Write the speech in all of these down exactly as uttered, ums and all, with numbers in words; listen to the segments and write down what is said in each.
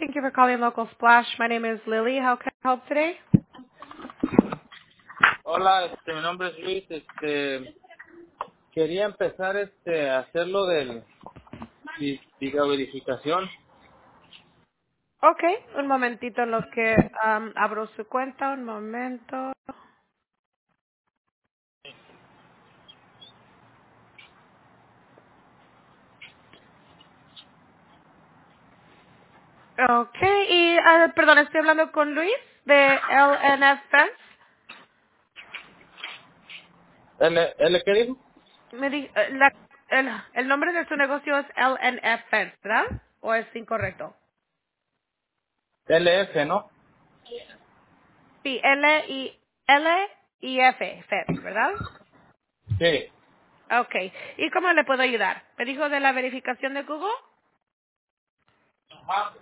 Thank you for calling Local Splash. My name is Lily. How can I help today? Hola, este, mi nombre es Luis. Este, quería empezar este, a hacer lo del di- diga, verificación. Okay, un momentito en lo que um, abro su cuenta. Un momento. Okay, y ah, perdón, estoy hablando con Luis de L N F Fence. ¿L, L qué dijo? Me di- eh, la- el, el nombre de su negocio es L N F Fence, ¿verdad? ¿O es incorrecto? L F, ¿no? Sí, L y L y F Fence, ¿verdad? Sí. Okay. ¿Y cómo le puedo ayudar? ¿Me dijo de la verificación de Google? Ajá.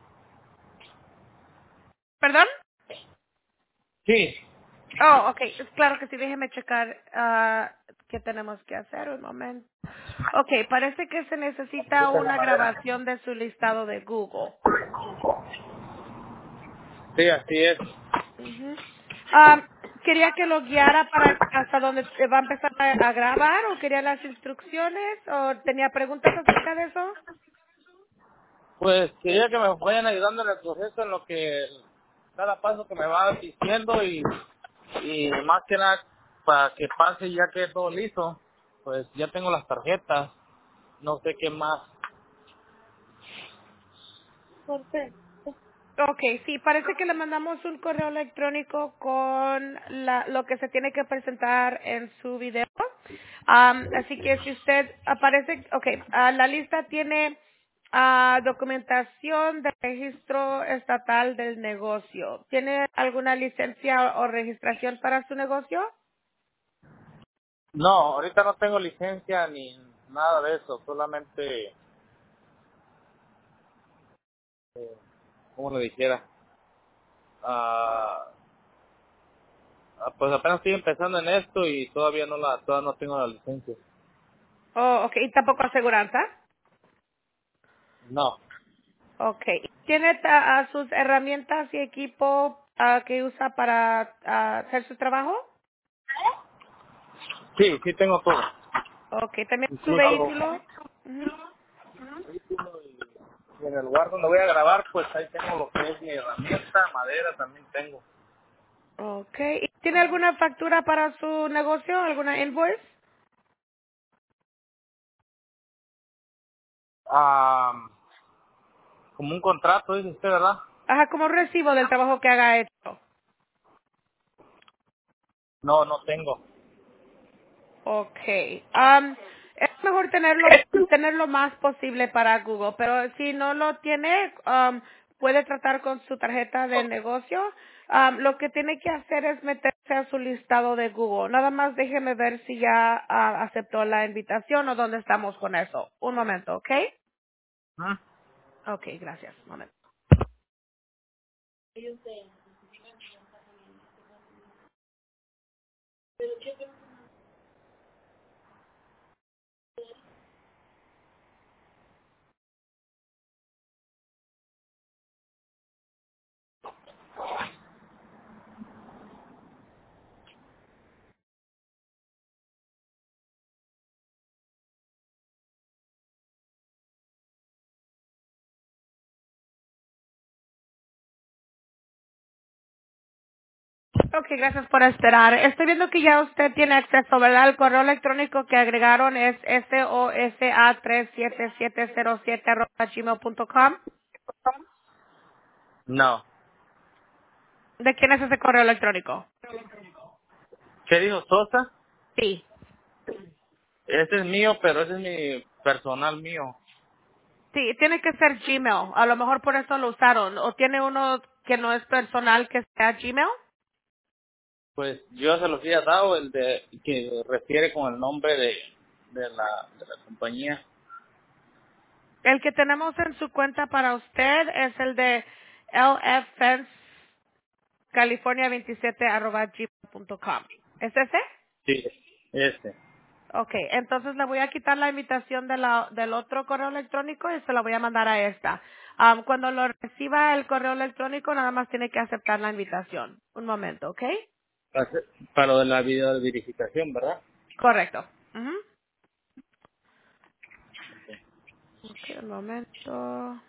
¿Perdón? Sí. Oh, okay. Es claro que sí. Déjeme checar ah, qué tenemos que hacer. Un momento. Okay. Parece que se necesita Esta es la una madera. grabación de su listado de Google. Sí, así es. Ujú. Ah, ¿Quería que lo guiara para hasta dónde se va a empezar a, a grabar o quería las instrucciones o tenía preguntas acerca de eso? Pues quería que me vayan ayudando en el proceso, en lo que cada paso que me va diciendo y, y más que nada para que pase ya que todo listo. Pues ya tengo las tarjetas, no sé qué más. Okay, sí, parece que le mandamos un correo electrónico con la, lo que se tiene que presentar en su video. Am, así que si usted aparece, okay, ah, la lista tiene ah, documentación de registro estatal del negocio. ¿Tiene alguna licencia o registración para su negocio? No, ahorita no tengo licencia ni nada de eso, solamente, eh, ¿cómo le dijera? Ah, ah, pues apenas estoy empezando en esto y todavía no la, todavía no tengo la licencia. Oh, okay, y tampoco aseguranza. No, Okay. ¿Tiene ta- ah, sus herramientas y equipo ah, que usa para ah, hacer su trabajo? sí, sí tengo todo. Ok, también su Incluso vehículo. Ujú. y en el lugar donde voy a grabar, pues ahí tengo lo que es mi herramienta, madera también tengo. Ok, ¿y tiene alguna factura para su negocio? ¿Alguna invoice? Ah, como un contrato, dice usted, ¿verdad? Ajá, como un recibo del trabajo que haga hecho. No, no tengo. Ok, am, es mejor tenerlo, tener lo más posible para Google, pero si no lo tiene, am, puede tratar con su tarjeta de negocio. Am, lo que tiene que hacer es meterse a su listado de Google. Nada más déjeme ver si ya ah, aceptó la invitación o dónde estamos con eso. Un momento, ¿ok? ¿Ah? Ok, gracias. Un momento. Ok, gracias por esperar. Estoy viendo que ya usted tiene acceso, ¿verdad? El correo electrónico que agregaron es sosa tres siete siete cero siete arroba gmail punto com. No. ¿De quién es ese correo electrónico? ¿Qué dijo Sosa? Sí. Ese es mío, pero ese es mi personal mío. Sí, tiene que ser Gmail. A lo mejor por eso lo usaron. ¿O tiene uno que no es personal que sea Gmail? Pues yo se los había dado el de que refiere con el nombre de, de la de la compañía. El que tenemos en su cuenta para usted es el de L F Fence California veintisiete arroba gmail punto com. ¿Es ese? Sí, este. Okay, entonces le voy a quitar la invitación de la, del otro correo electrónico y se la voy a mandar a esta. Am, cuando lo reciba el correo electrónico, nada más tiene que aceptar la invitación. Un momento, ¿ok? Para para lo de la video verificación, ¿verdad? Correcto. Ujú. Ok, un momento.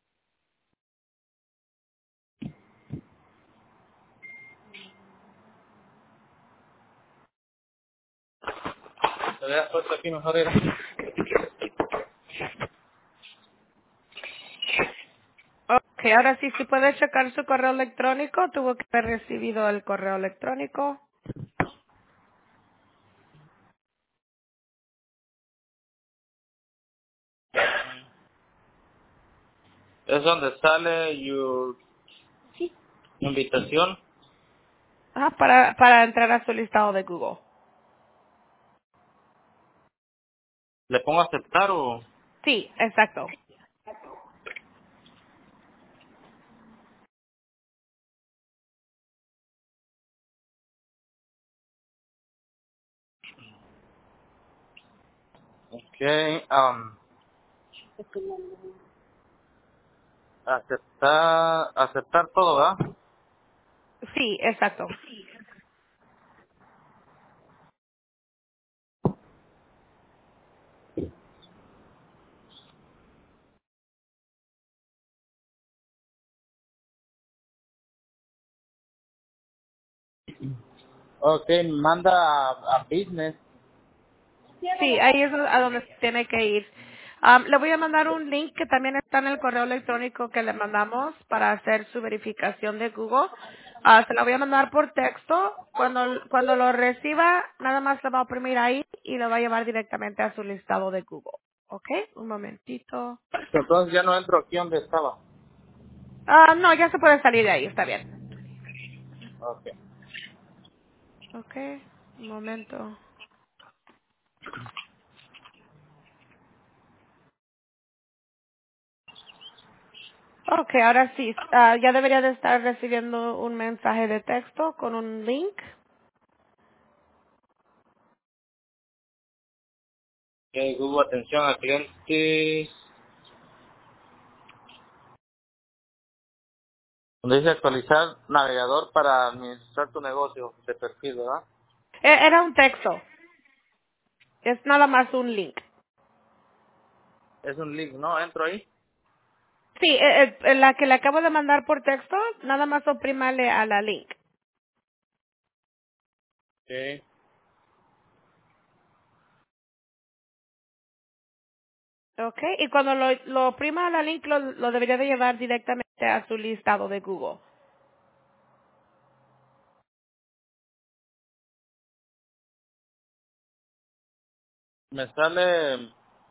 Te había puesto aquí mejor era. Ok, ahora sí, si puede checar su correo electrónico, tuvo que haber recibido el correo electrónico. Es donde sale your invitación. Ah, para, para entrar a su listado de Google. ¿Le pongo a aceptar o...? Sí, exacto. Ok, um, aceptar, aceptar todo, ¿verdad? Sí, exacto. Ok, manda a, a business. Sí, ahí es a donde tiene que ir. Am, le voy a mandar un link que también está en el correo electrónico que le mandamos para hacer su verificación de Google. Ah, se la voy a mandar por texto. Cuando, cuando lo reciba, nada más le va a oprimir ahí y lo va a llevar directamente a su listado de Google. ¿Ok? Un momentito. Entonces ya no entro aquí donde estaba. Ah, no, ya se puede salir de ahí, está bien. Ok. Ok, un momento. Ok, ahora sí, ah, ya debería de estar recibiendo un mensaje de texto con un link. Ok, Google, atención a clientes. Donde dice actualizar navegador para administrar tu negocio de perfil, ¿verdad? E- Era un texto, es nada más un link. Es un link, ¿no? Entro ahí. Sí, eh, eh, la que le acabo de mandar por texto, nada más oprímale a la link. Ok. Ok, y cuando lo, lo oprima a la link, lo, lo debería de llevar directamente a su listado de Google. Me sale,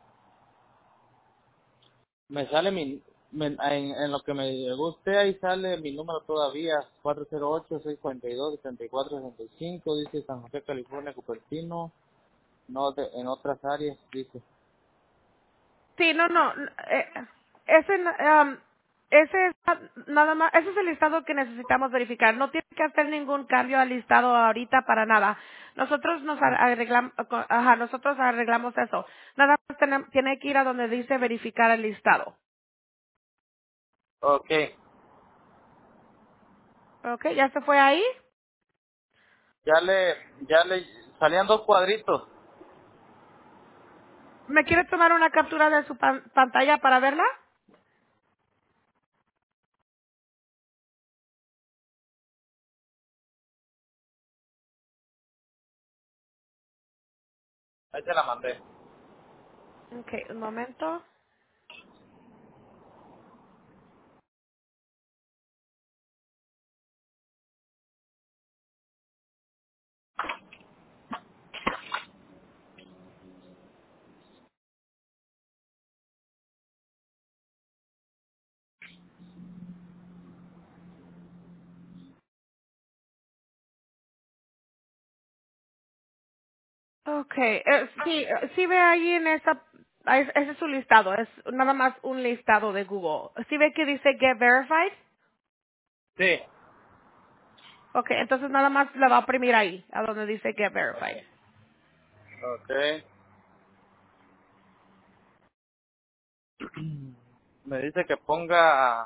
me sale mi, me- en, en lo que me guste ahí sale mi número todavía, cuatro cero ocho, seis cuatro dos, setenta y cuatro sesenta y cinco, dice San José, California, Cupertino, no, de- en otras áreas, dice. Sí, no, no. eh, ese, um, ese es nada más, ese es el listado que necesitamos verificar. No tiene que hacer ningún cambio al listado ahorita para nada. Nosotros nos arreglamos, ajá, nosotros arreglamos eso. Nada más tenem- tiene que ir a donde dice verificar el listado. Ok, Okay, ¿ya se fue ahí? ya le, ya le, salían dos cuadritos. ¿Me quiere tomar una captura de su pan- pantalla para verla? Ahí te la mandé. Okay, un momento. Okay, eh, sí, eh, sí ve ahí en esa, ahí- ese es su listado, es nada más un listado de Google. ¿Sí ve que dice Get Verified? Sí. Okay, entonces nada más le va a oprimir ahí, a donde dice Get Verified. Ok. me dice que ponga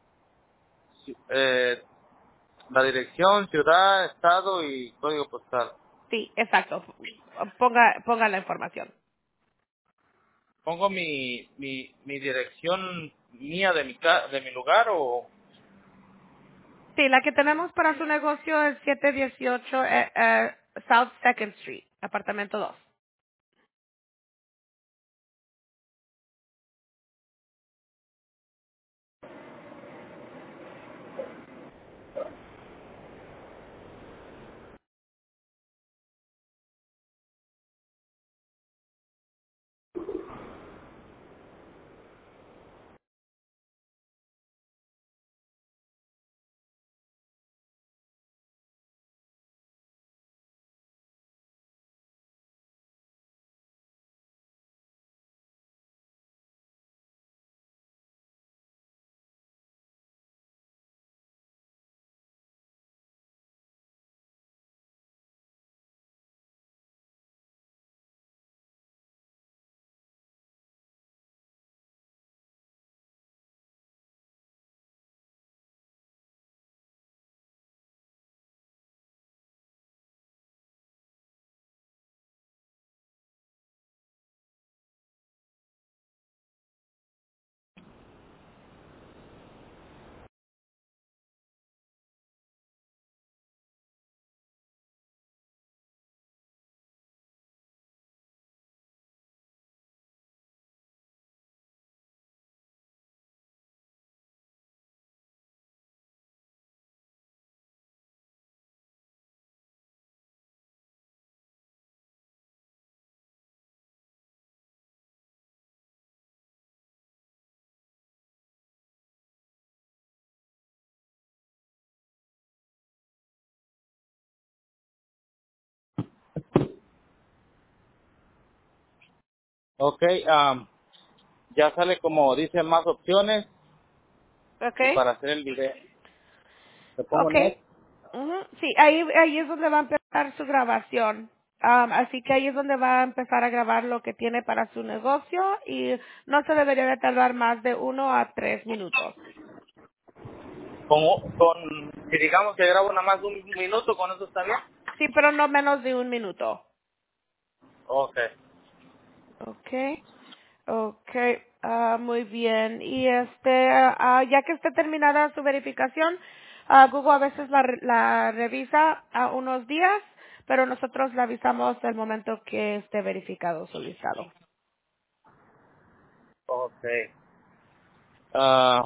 eh, la dirección, ciudad, estado y código postal. Sí, exacto. Ponga, ponga la información. ¿Pongo mi, mi, mi dirección mía de mi, ca- de mi lugar o...? Sí, la que tenemos para su negocio es siete dieciocho eh, eh, South Second Street, apartamento dos. Ok, um, ya sale como dice más opciones ¿Ok? y para hacer el video. ¿Le pongo Ok. next? Ujú. Sí, ahí, ahí es donde va a empezar su grabación. Am, así que ahí es donde va a empezar a grabar lo que tiene para su negocio y no se debería de tardar más de uno a tres minutos. Con, con, si digamos que grabo nada más un minuto, ¿con eso está bien? Sí, pero no menos de un minuto. Ok. Okay, okay, ah, muy bien. Y este, ah, ya que esté terminada su verificación, ah, Google a veces la, re- la revisa a unos días, pero nosotros la avisamos el momento que esté verificado su listado. Ok. Ah,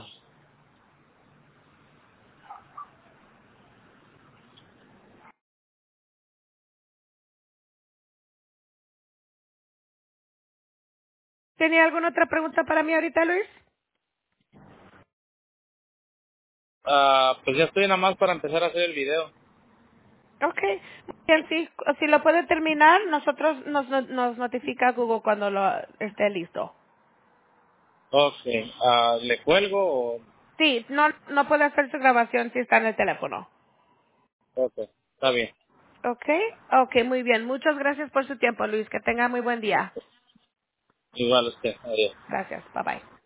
¿Tenía alguna otra pregunta para mí ahorita, Luis? ah, pues ya estoy nada más para empezar a hacer el video. Okay, muy bien, sí, si lo puede terminar, nosotros nos, nos notifica Google cuando lo esté listo. Ok. Ah, ¿le cuelgo o...? Sí, no, no puede hacer su grabación si está en el teléfono. Ok, está bien. Okay, okay, muy bien. Muchas gracias por su tiempo, Luis. Que tenga muy buen día. Igual usted. Adiós. Gracias. Bye bye.